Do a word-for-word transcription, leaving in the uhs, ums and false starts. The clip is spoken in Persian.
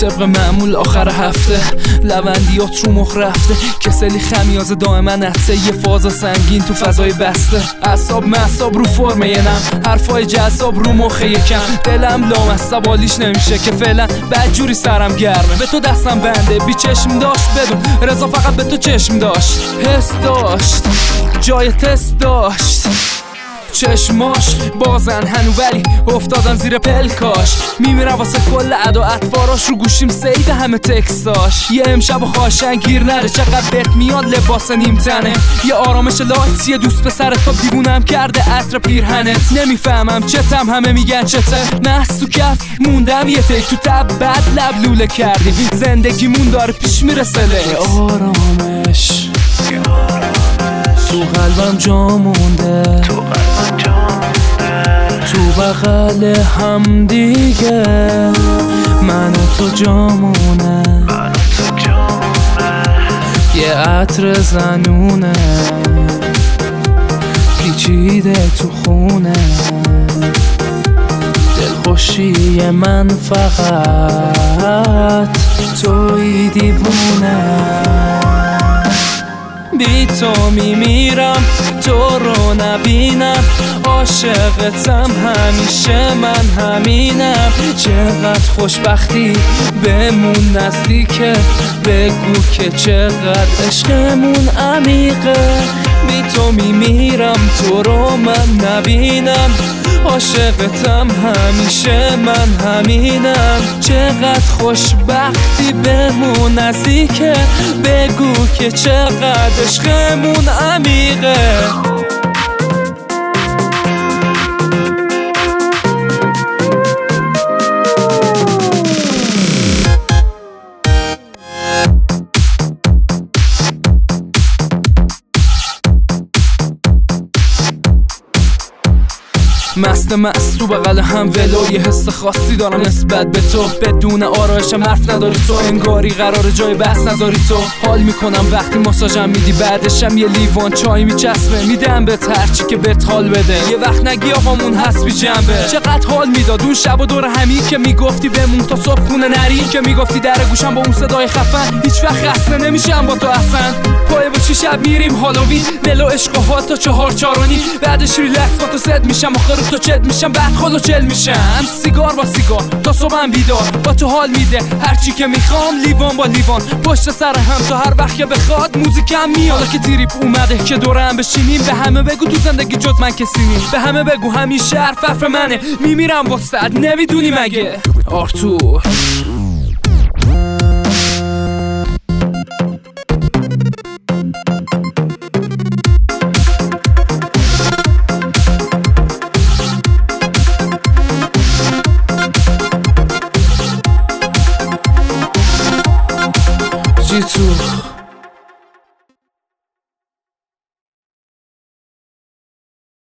طبق معمول آخر هفته لوندیات رو مخ رفته، کسلی خمیازه دائما نحسه، یه فاز سنگین تو فضای بسته، اعصاب معصاب رو فرمه یه نم، حرفای جذاب رو مخ یکم، دلم لامصب حالیش نمیشه که فعلا بدجوری سرم گرمه. به تو دستم بنده بی چشم داشت بدون رضا، فقط به تو چشم داشت، حس داشت جای تست داشت، چشماش بازن هنو ولی افتادم زیر پلکاش، میمیرم واسه کل ادا اطفاراش، رو گوشیم سید همه تکستاش، یه امشب و خواهشن گیر نره، چقدر بهت میاد لباس نیم تنه، یه آرامش لایت، یه دوست پسرت تا دیوونم کرده عطر پیرهنت، نمیفهمم چتم همه میگن چته، محض تو کف موندم یه تک تو تب بد لب لوله کردیم، زندگیمون داره پیش میرسه یه آرامش تو قلبم جا مونده، تو بغل هم دیگه من و تو جامونه، یه عطر زنونه پیچیده تو خونه، دلخوشی من فقط توی دیوونه، بی تو میمیرم تو رو نبینم، عاشقتم همیشه من همینم، چقدر خوشبختی بهمون نزدیکه، بگو که چقدر عشقمون عمیقه، بی تو میمیرم تو رو من نبینم، عاشقتم همیشه من همینم، چقدر خوشبختی بهمون نزدیکه، بگو که چقدر عشقمون عمیقه. مست مست تو بغل هم ولو، یه حس خاصی دارم نسبت به تو، بدون آرایشم حرف نداری تو، انگاری قرار جای بحث نذاری تو، حال میکنم وقتی ماساژم میدی، بعدشم یه لیوان چای میچسبه، میدم بهت هرچی که بهت حال بده، یه وقت نگی آقامون هست بی جنبه، چقدر حال میداد اون شب و دور همی که میگفتی بمون تا صبح خونه نری، که میگفتی در گوشم با اون صدای خفن هیچ وقت خسته نمیشم با تو اصلا، پای با چی شب میریم هالووین، ولو عشق و حال تا چهار چارونی، بعدش ریلکس با تو زد میشم، آخر تو چت میشم، بعد خلو چل میشم، سیگار با سیگار تا صبحم بیدار، با تو حال میده هرچی که میخوام، لیوان با لیوان پشت سر هم، تا هر وقت که بخواد موزیکم میاد، حالا که تریپ اومده که دورم بشینیم، به همه بگو تو زندگی جز من کسی نیم، به همه بگو همیشه حرف حرف منه، میمیرم واسه نمیدونی مگه آرتور. جی تو